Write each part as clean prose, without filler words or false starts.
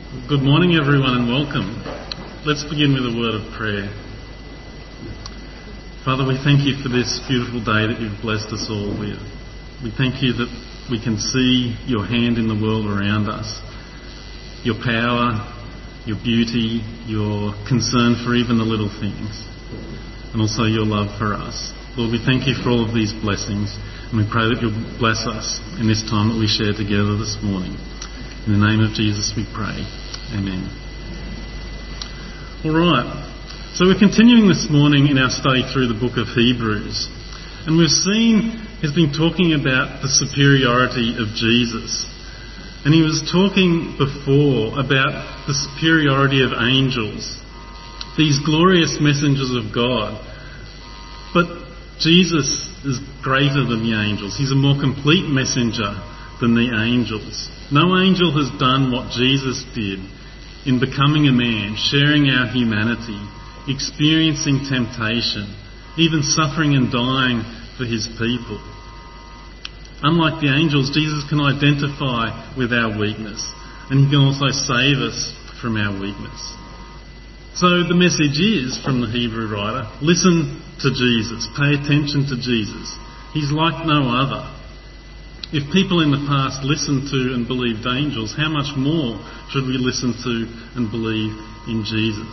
Good morning, everyone, and welcome. Let's begin with a word of prayer. Father, we thank you for this beautiful day that you've blessed us all with. We thank you that we can see your hand in the world around us, your power, your beauty, your concern for even the little things, and also your love for us. Lord, we thank you for all of these blessings, and we pray that you'll bless us in this time that we share together this morning. In the name of Jesus we pray. Amen. All right. So we're continuing this morning in our study through the book of Hebrews. And we've seen he's been talking about the superiority of Jesus. And he was talking before about the superiority of angels, these glorious messengers of God. But Jesus is greater than the angels. He's a more complete messenger than the angels. No angel has done what Jesus did in becoming a man, sharing our humanity, experiencing temptation, even suffering and dying for his people. Unlike the angels, Jesus can identify with our weakness, and he can also save us from our weakness. So the message is, from the Hebrew writer, listen to Jesus, pay attention to Jesus. He's like no other. If people in the past listened to and believed angels, how much more should we listen to and believe in Jesus?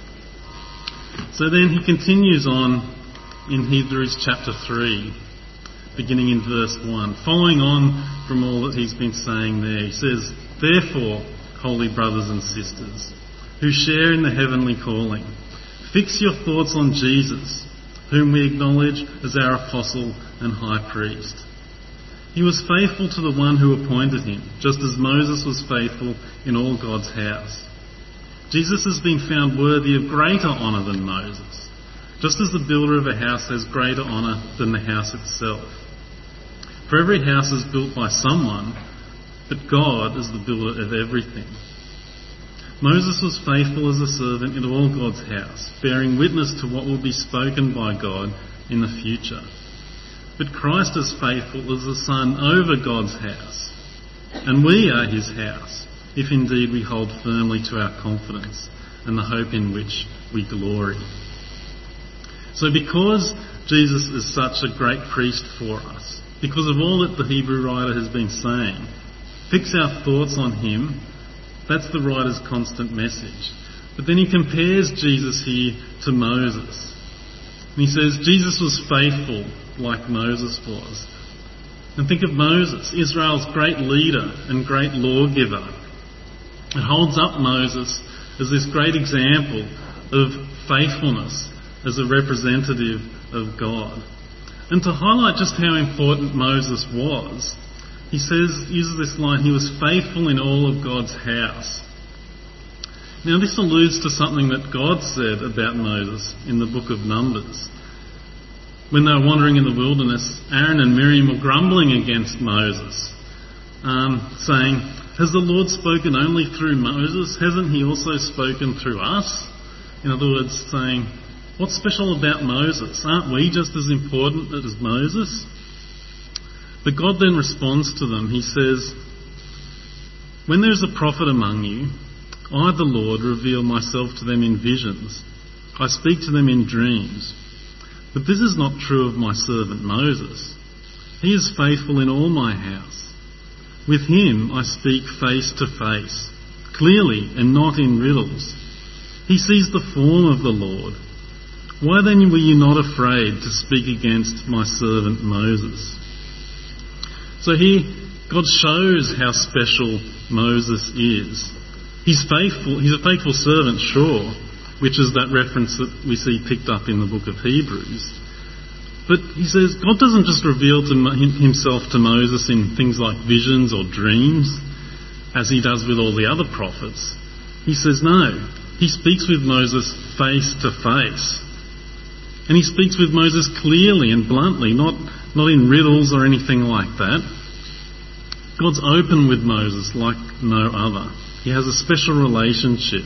So then he continues on in Hebrews chapter 3, beginning in verse 1. Following on from all that he's been saying there, he says, "Therefore, holy brothers and sisters, who share in the heavenly calling, fix your thoughts on Jesus, whom we acknowledge as our apostle and high priest. He was faithful to the one who appointed him, just as Moses was faithful in all God's house. Jesus has been found worthy of greater honour than Moses, just as the builder of a house has greater honour than the house itself. For every house is built by someone, but God is the builder of everything. Moses was faithful as a servant in all God's house, bearing witness to what will be spoken by God in the future. But Christ is faithful as the Son over God's house, and we are his house, if indeed we hold firmly to our confidence and the hope in which we glory." So because Jesus is such a great priest for us, because of all that the Hebrew writer has been saying, fix our thoughts on him. That's the writer's constant message. But then he compares Jesus here to Moses. And he says Jesus was faithful like Moses was. And think of Moses, Israel's great leader and great lawgiver. It holds up Moses as this great example of faithfulness as a representative of God. And to highlight just how important Moses was, he uses this line, he was faithful in all of God's house. Now this alludes to something that God said about Moses in the book of Numbers. When they were wandering in the wilderness, Aaron and Miriam were grumbling against Moses, saying, "Has the Lord spoken only through Moses? Hasn't he also spoken through us?" In other words, saying, what's special about Moses? Aren't we just as important as Moses? But God then responds to them. He says, "When there is a prophet among you, I, the Lord, reveal myself to them in visions. I speak to them in dreams. But this is not true of my servant Moses. He is faithful in all my house. With him I speak face to face, clearly and not in riddles. He sees the form of the Lord. Why then were you not afraid to speak against my servant Moses?" So here God shows how special Moses is. He's a faithful servant, sure, which is that reference that we see picked up in the book of Hebrews. But he says God doesn't just reveal himself to Moses in things like visions or dreams, as he does with all the other prophets. He says no, he speaks with Moses face to face. And he speaks with Moses clearly and bluntly, not in riddles or anything like that. God's open with Moses like no other. He has a special relationship.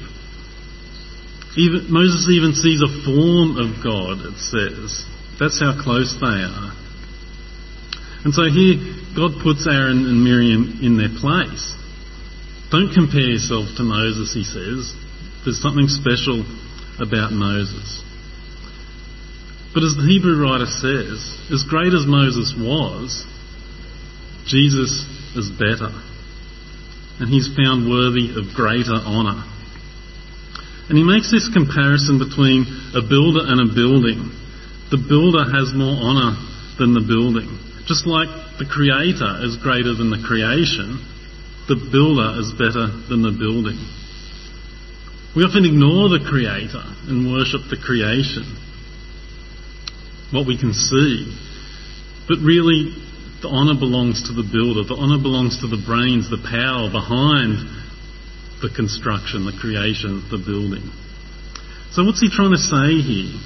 Moses even sees a form of God, it says. That's how close they are. And so here, God puts Aaron and Miriam in their place. Don't compare yourself to Moses, he says. There's something special about Moses. But as the Hebrew writer says, as great as Moses was, Jesus is better. And he's found worthy of greater honour. And he makes this comparison between a builder and a building. The builder has more honour than the building. Just like the Creator is greater than the creation, the builder is better than the building. We often ignore the Creator and worship the creation, what we can see. But really, the honour belongs to the builder. The honour belongs to the brains, the power behind the construction, the creation, the building. So what's he trying to say here?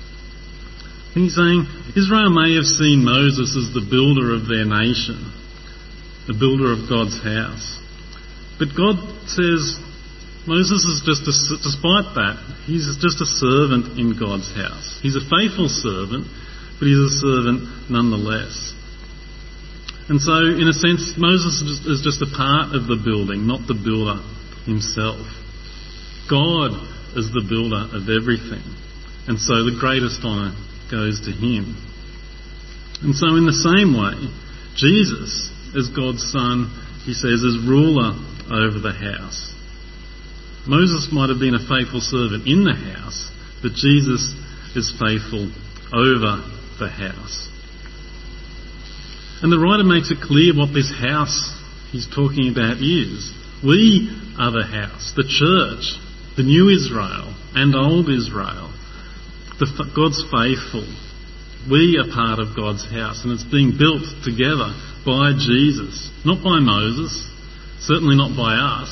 He's saying Israel may have seen Moses as the builder of their nation, the builder of God's house. But God says Moses is despite that, he's just a servant in God's house. He's a faithful servant, but he's a servant nonetheless. And so, in a sense, Moses is just a part of the building, not the builder himself. God is the builder of everything. And so the greatest honour goes to him. And so in the same way, Jesus, as God's Son, he says, is ruler over the house. Moses might have been a faithful servant in the house, but Jesus is faithful over the house. And the writer makes it clear what this house he's talking about is. We are the house, the church, the new Israel and old Israel, God's faithful. We are part of God's house, and it's being built together by Jesus, not by Moses, certainly not by us.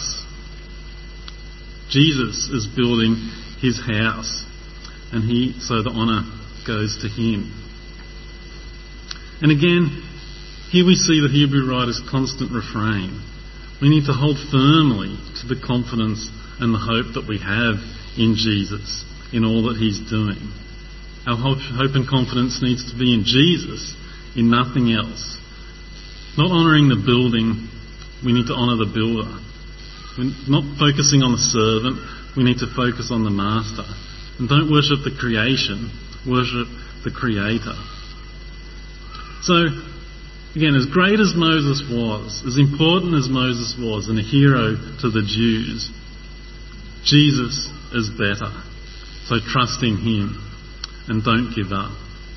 Jesus is building his house, and so the honour goes to him. And again, here we see the Hebrew writer's constant refrain. We need to hold firmly to the confidence and the hope that we have in Jesus, in all that he's doing. Our hope and confidence needs to be in Jesus, in nothing else. Not honouring the building, we need to honour the builder. We're not focusing on the servant, we need to focus on the master. And don't worship the creation, worship the Creator. So, again, as great as Moses was, as important as Moses was and a hero to the Jews, Jesus is better. So trust in him and don't give up.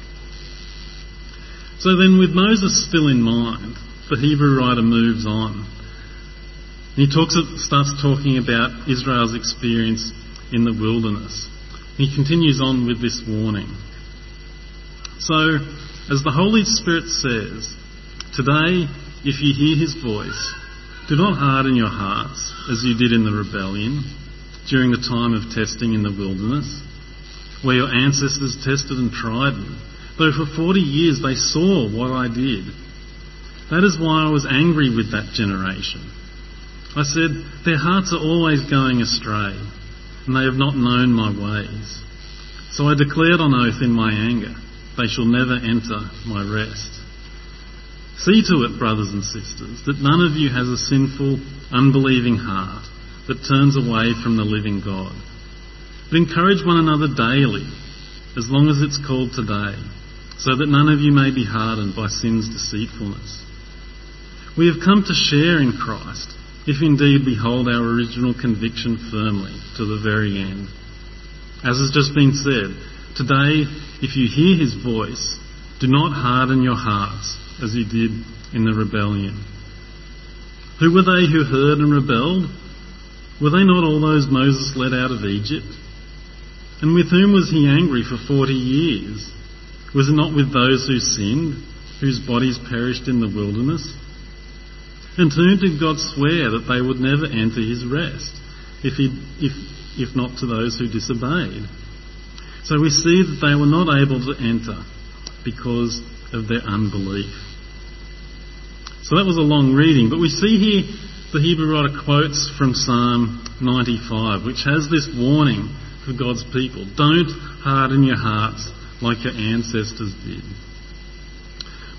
So then, with Moses still in mind, the Hebrew writer moves on. He starts talking about Israel's experience in the wilderness. He continues on with this warning. So, as the Holy Spirit says, today, if you hear his voice, do not harden your hearts as you did in the rebellion during the time of testing in the wilderness, where your ancestors tested and tried me, though for 40 years they saw what I did. That is why I was angry with that generation. I said, their hearts are always going astray, and they have not known my ways. So I declared on oath in my anger, they shall never enter my rest. See to it, brothers and sisters, that none of you has a sinful, unbelieving heart that turns away from the living God. But encourage one another daily, as long as it's called today, so that none of you may be hardened by sin's deceitfulness. We have come to share in Christ, if indeed we hold our original conviction firmly to the very end. As has just been said, today, if you hear his voice, do not harden your hearts as you did in the rebellion. Who were they who heard and rebelled? Were they not all those Moses led out of Egypt? And with whom was he angry for 40 years? Was it not with those who sinned, whose bodies perished in the wilderness? And to whom did God swear that they would never enter his rest, if not to those who disobeyed? So we see that they were not able to enter because of their unbelief. So that was a long reading, but we see here the Hebrew writer quotes from Psalm 95, which has this warning for God's people. Don't harden your hearts like your ancestors did.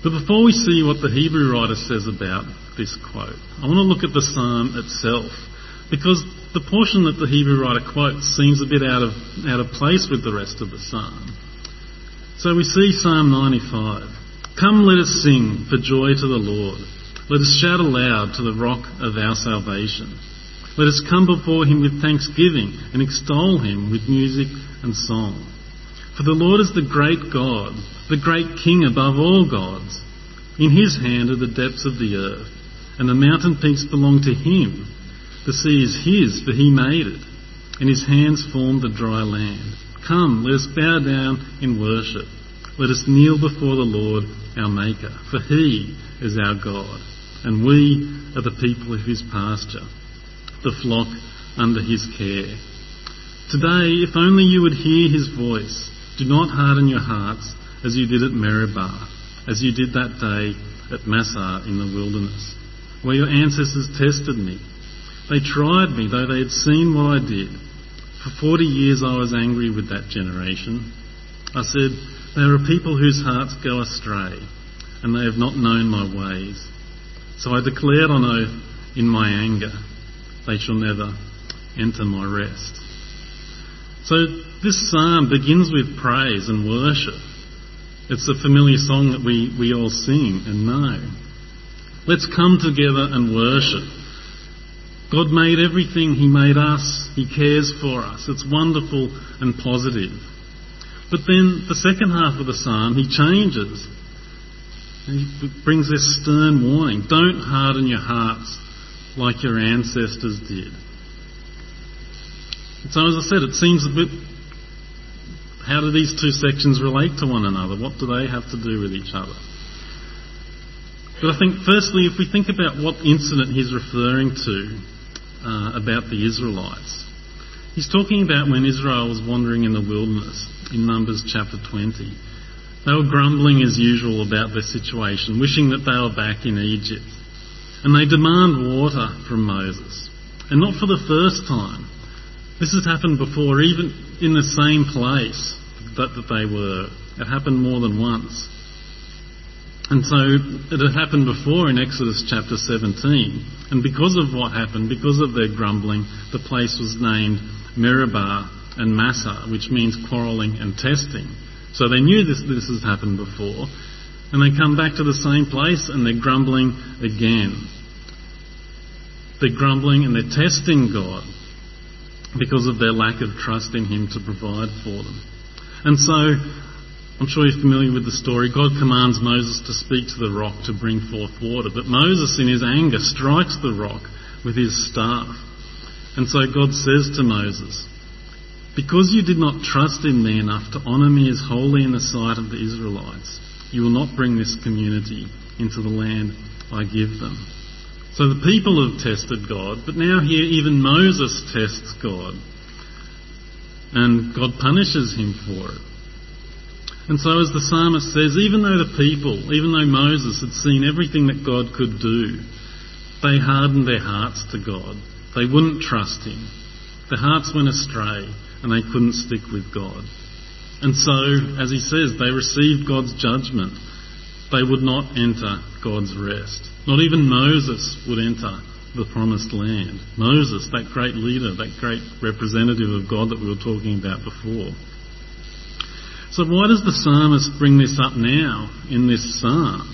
But before we see what the Hebrew writer says about this quote, I want to look at the psalm itself, because the portion that the Hebrew writer quotes seems a bit out of place with the rest of the psalm. So we see Psalm 95. Come, let us sing for joy to the Lord. Let us shout aloud to the rock of our salvation. Let us come before him with thanksgiving and extol him with music and song. For the Lord is the great God, the great King above all gods. In his hand are the depths of the earth, and the mountain peaks belong to him. The sea is his, for he made it, and his hands formed the dry land. Come, let us bow down in worship. Let us kneel before the Lord our Maker, for he is our God, and we are the people of his pasture, the flock under his care. Today, if only you would hear his voice, do not harden your hearts as you did at Meribah, as you did that day at Massah in the wilderness, where your ancestors tested me. They tried me, though they had seen what I did. For 40 years I was angry with that generation. I said, they are a people whose hearts go astray, and they have not known my ways. So I declared on oath in my anger, they shall never enter my rest. So this psalm begins with praise and worship. It's a familiar song that we all sing and know. Let's come together and worship. God made everything. He made us. He cares for us. It's wonderful and positive. But then the second half of the psalm, he changes. He brings this stern warning. Don't harden your hearts like your ancestors did. And so as I said, it seems a bit, how do these two sections relate to one another? What do they have to do with each other? But I think firstly, if we think about what incident he's referring to about the Israelites, he's talking about when Israel was wandering in the wilderness in Numbers chapter 20. They were grumbling as usual about their situation, wishing that they were back in Egypt. And they demand water from Moses. And not for the first time. This has happened before, even in the same place that they were. It happened more than once. And so it had happened before in Exodus chapter 17. And because of what happened, because of their grumbling, the place was named Meribah and Massah, which means quarrelling and testing. So they knew this has happened before. And they come back to the same place and they're grumbling again. They're grumbling and they're testing God because of their lack of trust in him to provide for them. And so, I'm sure you're familiar with the story. God commands Moses to speak to the rock to bring forth water. But Moses, in his anger, strikes the rock with his staff. And so God says to Moses, because you did not trust in me enough to honour me as holy in the sight of the Israelites, you will not bring this community into the land I give them. So the people have tested God, but now here even Moses tests God. And God punishes him for it. And so as the psalmist says, even though the people, even though Moses had seen everything that God could do, they hardened their hearts to God. They wouldn't trust him. Their hearts went astray and they couldn't stick with God. And so, as he says, they received God's judgment. They would not enter God's rest. Not even Moses would enter the promised land. Moses, that great leader, that great representative of God that we were talking about before. So why does the psalmist bring this up now in this psalm?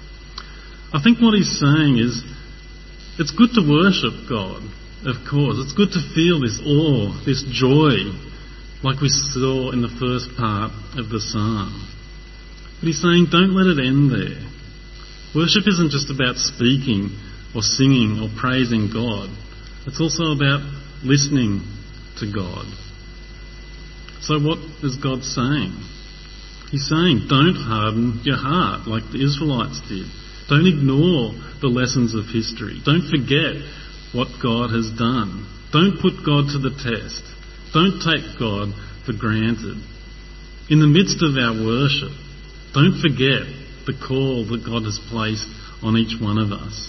I think what he's saying is, it's good to worship God, of course. It's good to feel this awe, this joy, like we saw in the first part of the psalm. But he's saying, don't let it end there. Worship isn't just about speaking or singing or praising God. It's also about listening to God. So what is God saying? He's saying, don't harden your heart like the Israelites did. Don't ignore the lessons of history. Don't forget what God has done. Don't put God to the test. Don't take God for granted. In the midst of our worship, don't forget the call that God has placed on each one of us.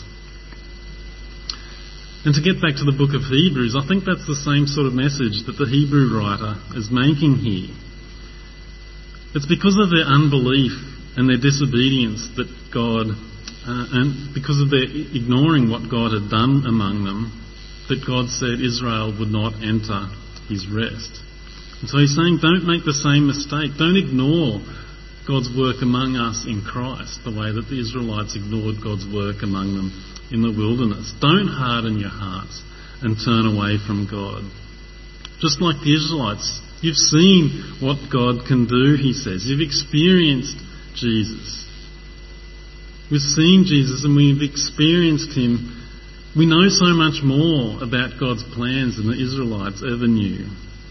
And to get back to the book of Hebrews, I think that's the same sort of message that the Hebrew writer is making here. It's because of their unbelief and their disobedience that God, and because of their ignoring what God had done among them, that God said Israel would not enter his rest. And so he's saying, don't make the same mistake. Don't ignore God's work among us in Christ the way that the Israelites ignored God's work among them in the wilderness. Don't harden your hearts and turn away from God. Just like the Israelites, you've seen what God can do, he says. You've experienced Jesus. We've seen Jesus and we've experienced him. We know so much more about God's plans than the Israelites ever knew.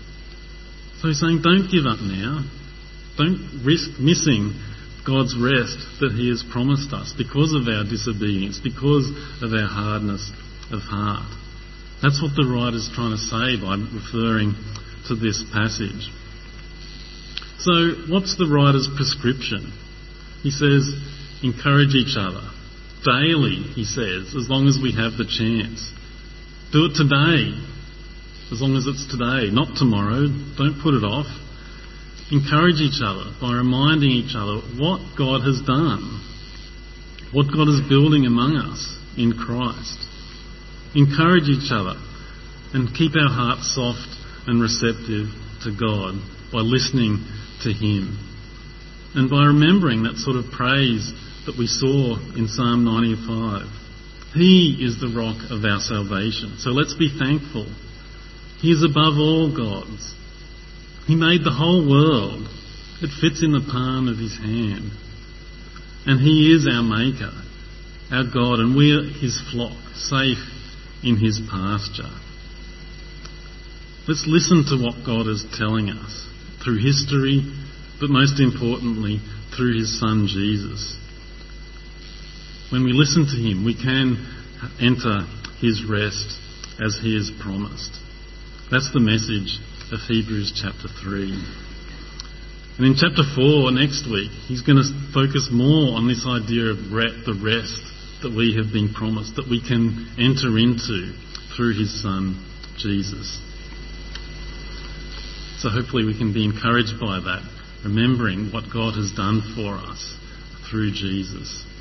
So he's saying, don't give up now. Don't risk missing God's rest that he has promised us because of our disobedience, because of our hardness of heart. That's what the writer's trying to say by referring to this passage. So what's the writer's prescription? He says, encourage each other. Daily, he says, as long as we have the chance. Do it today, as long as it's today, not tomorrow. Don't put it off. Encourage each other by reminding each other what God has done, what God is building among us in Christ. Encourage each other and keep our hearts soft and receptive to God by listening to him and by remembering that sort of praise that we saw in Psalm 95. He is the rock of our salvation. So let's be thankful. He is above all gods. He made the whole world. It fits in the palm of his hand. And he is our maker, our God, and we are his flock, safe in his pasture. Let's listen to what God is telling us through history, but most importantly, through his Son Jesus. When we listen to him, we can enter his rest as he has promised. That's the message of Hebrews chapter 3. And in chapter 4 next week, he's going to focus more on this idea of the rest that we have been promised, that we can enter into through his Son, Jesus. So hopefully we can be encouraged by that, remembering what God has done for us through Jesus.